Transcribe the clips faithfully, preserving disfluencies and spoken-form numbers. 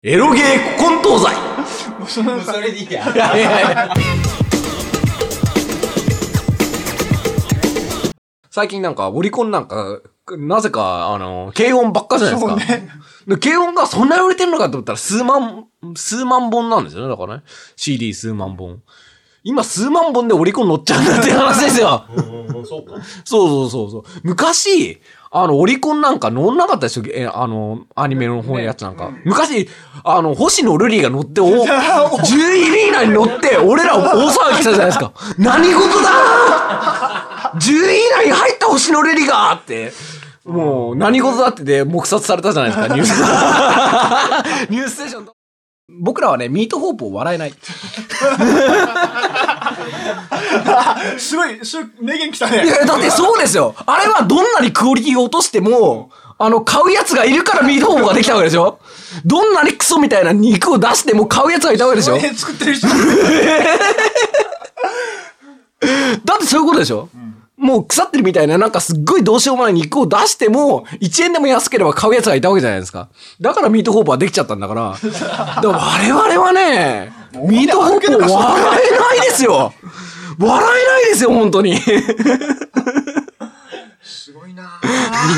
エロゲー混沌剤。 もうそのそれでいいや。 いやいやいや最近なんか、オリコンなんか、なぜか、あの、軽音ばっかじゃないですか。そうね。で軽音がそんなに売れてるのかと思ったら、数万、数万本なんですよね、だからね。シーディー 数万本。今数万本でオリコン乗っちゃうんだって話ですよ。 そうか。 そうそうそうそう。昔、あの、オリコンなんか乗んなかったでしょえ、あの、アニメの方のやつなんか。ね、昔、あの、星野瑠璃が乗って、お、じゅういび以内に乗って、俺ら大騒ぎしたじゃないですか。何事だじゅうい以内に入った星野瑠璃がって。もう、何事だってで、黙殺されたじゃないですか、ニュース。ニュースステーションと。僕らはね、ミートホープを笑えない。 すごい、すごい、名言来たね。 いや、だってそうですよ。あれはどんなにクオリティを落としても、あの、買うやつがいるからミートホープができたわけでしょ。どんなにクソみたいな肉を出しても買うやつがいたわけでしょ。 作ってる人。 だってそういうことでしょ、うん、もう腐ってるみたいななんかすっごいどうしようもない肉を出してもいちえんでも安ければ買うやつがいたわけじゃないですか。だからミートホープはできちゃったんだから。でも我々はね、ミートホープを笑えないですよ。笑えないですよ、本当に。 すごいなぁ。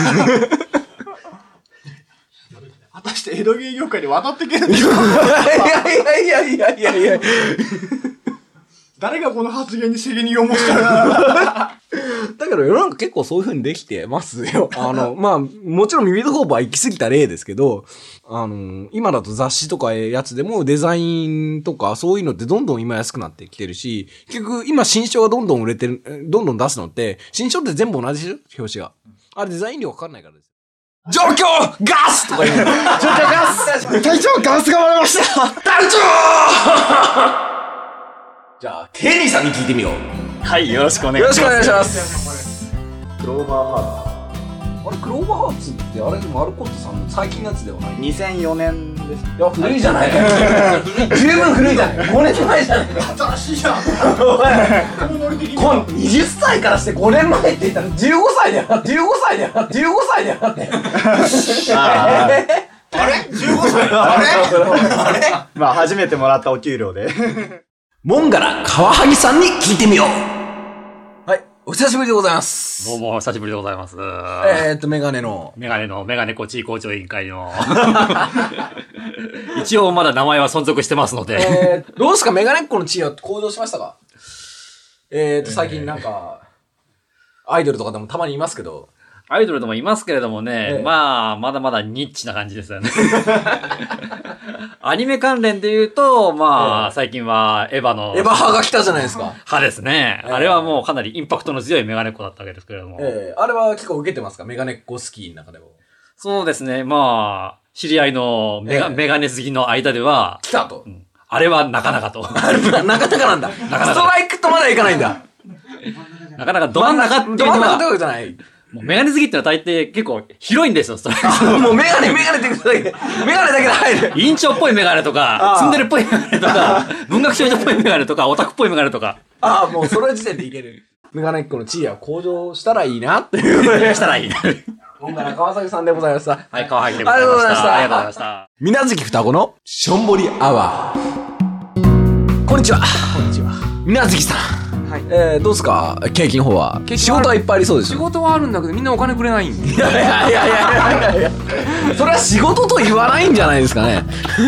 果たして江戸芸業界で渡っていけるんですか。 いやいやいやいやいやいや。 誰がこの発言に責任を持つかな。 だけど世の中結構そういう風にできてますよ。あの、まあ、もちろんミートホープは行き過ぎた例ですけど、あの、今だと雑誌とかやつでもデザインとかそういうのってどんどん今安くなってきてるし、結局今新書がどんどん売れてる、どんどん出すのって、新書って全部同じでしょ表紙が。あれデザイン料かかんないからです。状況ガスとか言うの。状況ガス隊長ガスが割れました隊長じゃあ、ケニーさんに聞いてみよう。 はい、よろしくお願いします。 よろしくお願いします。クローバーハーツ。あれ、クローバーハーツってあれ、マルコットさんの最近のやつではない？ にせんよねんです。 いや、古いじゃない。十分古いじゃない。ごねんまえじゃない。 新しいじゃん。 こんにじゅっさいからしてごねんまえって言ったらじゅうごさいだよ。じゅうごさいだよ。じゅうごさいだよって。 あれ ?じゅうごさい あれあれまあ、初めてもらったお給料で。 モンガラ川萩さんに聞いてみよう。はい、お久しぶりでございます。 どうも、久しぶりでございます。 えーっと、メガネの。 メガネの、メガネこ地位校長委員会の。一応まだ名前は存続してますので。 えー、どうですか、メガネっ子の地位は向上しましたか？えーっと、最近なんか、アイドルとかでもたまにいますけど。 アイドルでもいますけれどもね、ええ、まあ、まだまだニッチな感じですよね。アニメ関連で言うと、まあ、ええ、最近はエヴァの。 エヴァ派が来たじゃないですか。 派ですね、ええ。あれはもうかなりインパクトの強いメガネっ子だったわけですけれども。 ええ、あれは結構受けてますか？メガネっ子スキーの中でも。 そうですね、まあ、知り合いのメガ、ええ、メガネ好きの間では。 来たと。うん、 あれはなかなかと。 なかなかなんだ。なかなかストライクとまだいかないんだ。 なかなかど真ん中っていうのは。 ど真ん中ってことじゃない。 もうメガネ好きってのは大抵結構広いんですよ、それ。 もうメガネ、メガネって言うだけで、メガネだけで入る。 委員長っぽいメガネとか、ツンデレっぽいメガネとか、文学少女っぽいメガネとか、オタクっぽいメガネとか。 ああ、もうその時点でいける。メガネっ子の地位は向上したらいいなっていう。 したらいいな。 今から川崎さんでございました。 はい、川崎でございました。ありがとうございました。 みなずき双子のしょんぼりアワー。こんにちは。 こんにちは。 みなずきさん。はい、えー、どうですか景気の方は。仕事はいっぱいありそうですよ。 仕事はあるんだけどみんなお金くれないんで。 いやいやいやいやいやいやそれは仕事と言わないんじゃないですかね。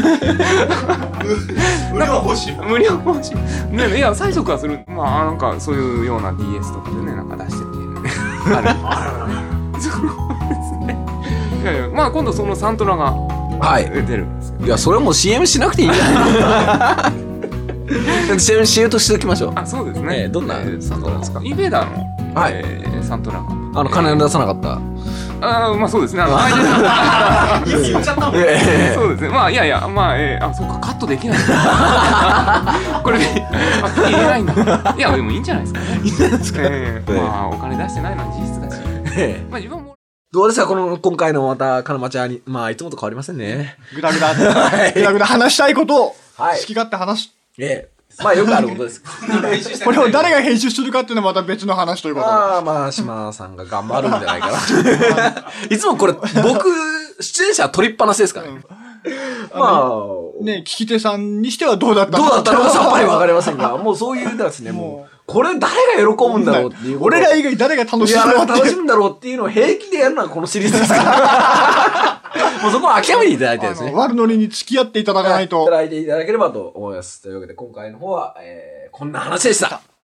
無料報酬無料報酬ね。いや催促はする。まあなんかそういうような ディーエス とかでねなんか出しててあるあるそうですね。いやいやまあ今度そのサントラがはい出るんですけど、 いやそれはもう シーエム しなくていいんじゃないシーエム しようとしておきましょう。 あ、そうですね。 えー、どんなサントラですか？ インベーダーの、 はいえー、サントラが。 あの、金を出さなかった。 ああ、まあそうですね。あの、 言っちゃったもん。 そうですね。まあ、いやいや、まあ、えー、あ、そうか、カットできないんだ。これ、あ、言えないんだ。いや、でもいいんじゃないですかね。 いいんじゃないですか。 えー、まあ、お金出してないのは事実だし。えー、まあ自分も。 どうですかこの、今回のまた、金町はに、まあ、いつもと変わりませんね。 ぐだぐだ。ぐだぐだ話したいことを、 はい、 好き勝手話し。 ええ。まあよくあることです。 これを誰が編集するかっていうのはまた別の話ということで。 ああ、まあ、島さんが頑張るんじゃないかな。いつもこれ、僕、出演者は取りっぱなしですからね。 まあ、 ね、聞き手さんにしてはどうだったのどうだったのかさっぱりわかりませんが、もうそういうですね、ももう、これ誰が喜ぶんだろうっていうこと。 俺ら以外誰が楽しいや、 むのって楽しむんだろうっていうのを平気でやるのがこのシリーズですから。もうそこは諦めていただいてですね。 あの悪ノリに付き合っていただかないと。 いただいていただければと思います。というわけで今回の方は、えー、こんな話でした。